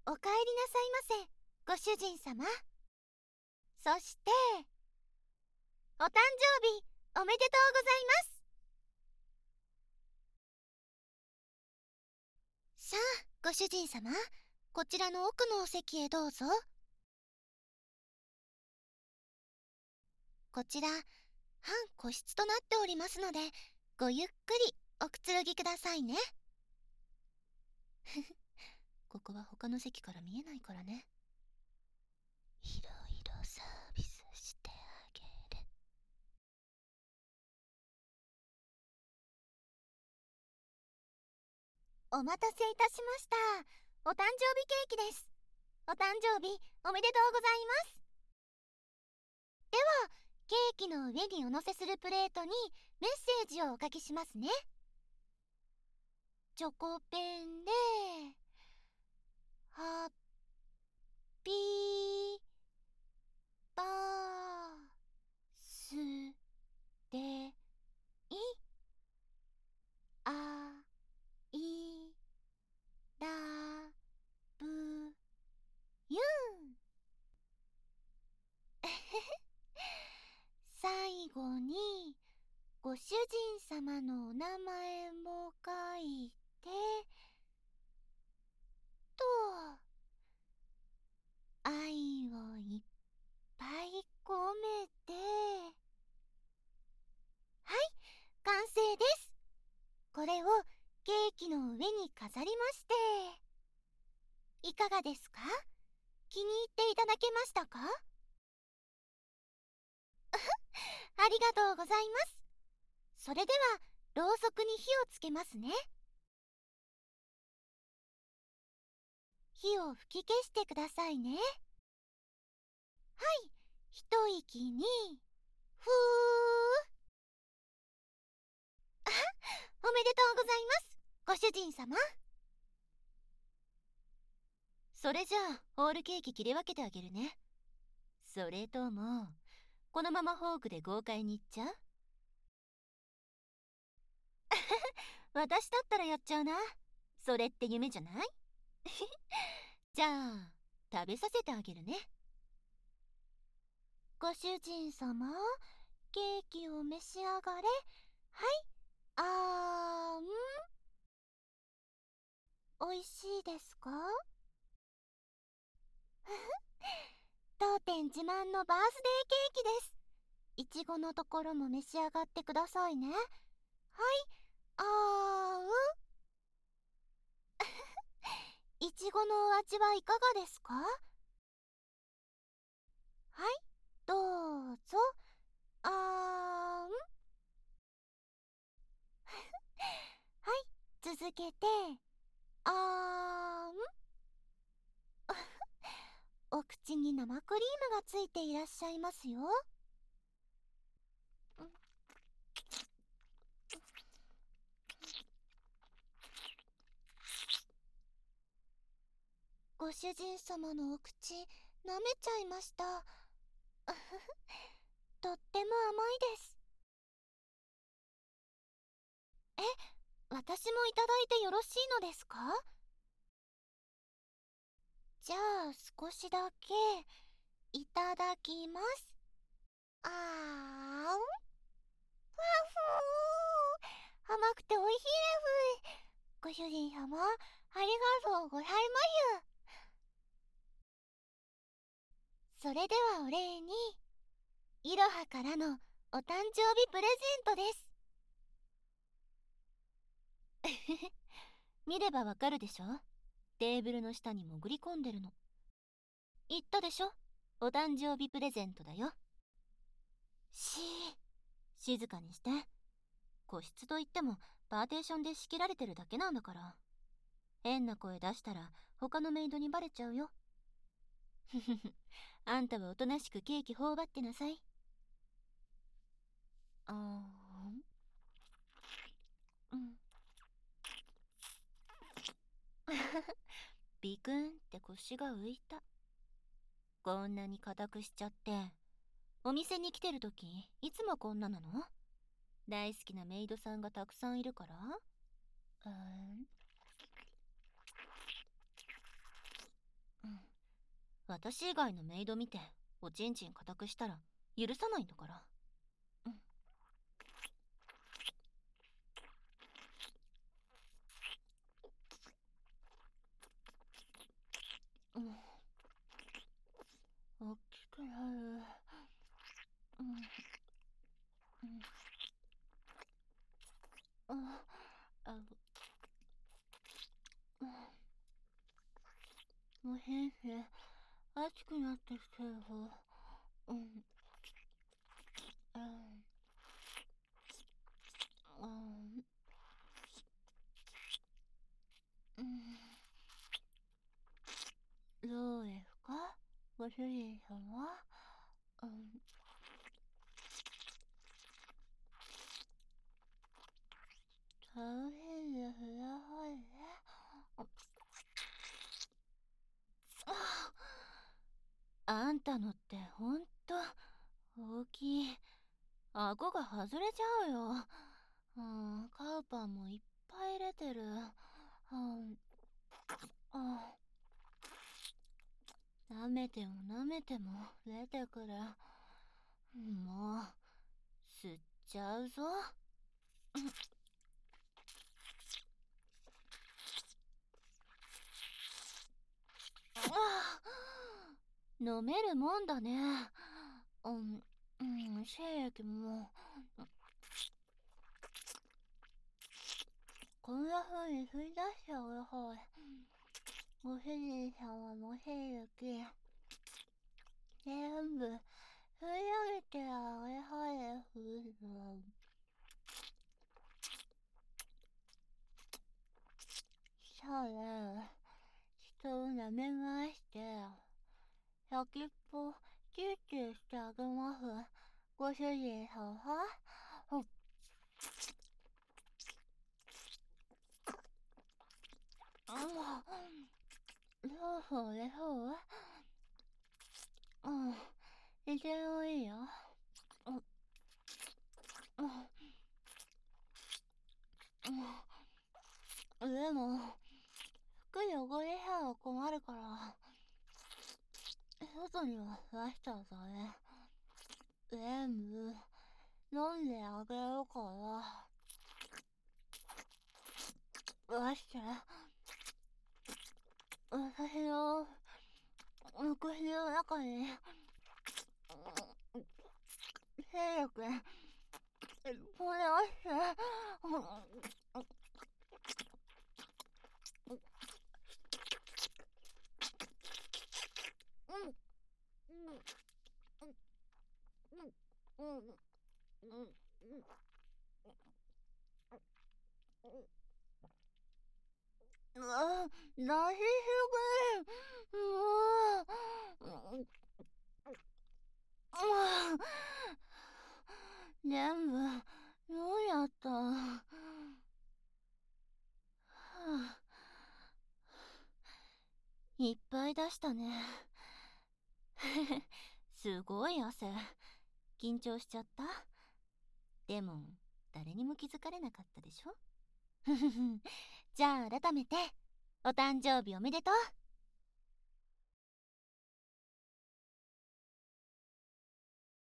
お帰りなさいませ、ご主人様。そして、お誕生日おめでとうございます。さあ、ご主人様、こちらの奥のお席へどうぞ。こちら、半個室となっておりますので、ごゆっくりおくつろぎくださいね。ここは他の席から見えないからね。いろいろサービスしてあげる。お待たせいたしました。お誕生日ケーキです。お誕生日おめでとうございます。では、ケーキの上にお乗せするプレートにメッセージをお書きしますね。チョコペンで、ハッピーバースデーあいラブユー最後にご主人様のお名前も書いてと、愛をいっぱい込めて、はい、完成です。これをケーキの上に飾りまして、いかがですか？気に入っていただけましたか？ありがとうございます。それでは、ろうそくに火をつけますね。火を吹き消してくださいね。はい、一息に、ふー。おめでとうございます、ご主人様。それじゃあ、ホールケーキ切り分けてあげるね。それとも、このままフォークで豪快にいっちゃう？私だったらやっちゃうな。それって夢じゃない？じゃあ、食べさせてあげるね。ご主人様、ケーキを召し上がれ。はい、あーん。おいしいですか？当店自慢のバースデーケーキです。いちごのところも召し上がってくださいね。はい、あーん。いちごのお味はいかがですか？はい、どうぞ。あーん。はい、続けて。あーん。お口に生クリームがついていらっしゃいますよ。ご主人様のお口、舐めちゃいました。とっても甘いです。え、私もいただいてよろしいのですか？じゃあ少しだけいただきます。あーん。ふわふー。甘くておいしいです。ご主人様、ありがとうございます。それではお礼に、いろはからのお誕生日プレゼントです。見ればわかるでしょ？テーブルの下に潜り込んでるの。言ったでしょ？お誕生日プレゼントだよ。静かにして。個室といってもパーテーションで仕切られてるだけなんだから。変な声出したら他のメイドにバレちゃうよ。ふふふ。あんたはおとなしくケーキ頬張ってなさい。あーん。うん。ビクンって腰が浮いた。こんなに硬くしちゃって。お店に来てるときいつもこんななの？大好きなメイドさんがたくさんいるから？ 私以外のメイド見ておちんちん固くしたら許さないんだから。大きくなる。もう変性熱くなってきてる。どうですか、ご主人様。楽しんでくださいね。あんたのってほんと大きい。顎が外れちゃうよ。カウパンもいっぱい入れてる。舐めても舐めても出てくる。もう吸っちゃうぞ。飲めるもんだね。精液もこんな風に吸い出しちゃう方へ。ご主人様の精液全部吸い上げてあげはです。そうね、人を舐めまして、先っぽキュッキュしてあげます。ご主人様。そうね、そう。いてもいいよ。でも、服汚れちゃう困るから、外には出しちゃうぞね。全部、飲んであげるから。出して。私の、口の中に、精力、これをして。出しすぎ。全部、どうやった。いっぱい出したね。すごい汗。緊張しちゃった。でも、誰にも気づかれなかったでしょ。じゃあ改めて、お誕生日おめでとう。